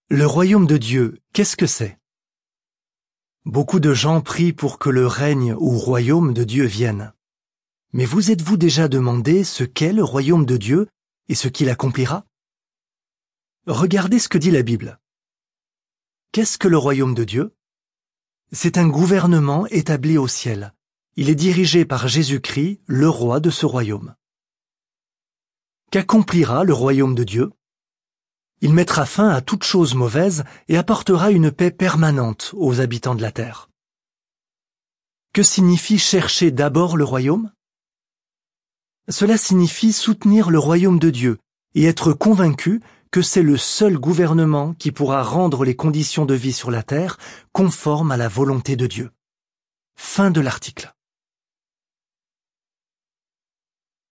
Le royaume de Dieu, qu'est-ce que c'est? Beaucoup de gens prient pour que le règne ou royaume de Dieu vienne. Mais vous êtes-vous déjà demandé ce qu'est le royaume de Dieu et ce qu'il accomplira? Regardez ce que dit la Bible. Qu'est-ce que le royaume de Dieu? C'est un gouvernement établi au ciel. Il est dirigé par Jésus-Christ, le roi de ce royaume. Qu'accomplira le royaume de Dieu? Il mettra fin à toute chose mauvaise et apportera une paix permanente aux habitants de la terre. Que signifie chercher d'abord le royaume? Cela signifie soutenir le royaume de Dieu et être convaincu que c'est le seul gouvernement qui pourra rendre les conditions de vie sur la terre conformes à la volonté de Dieu. Fin de l'article.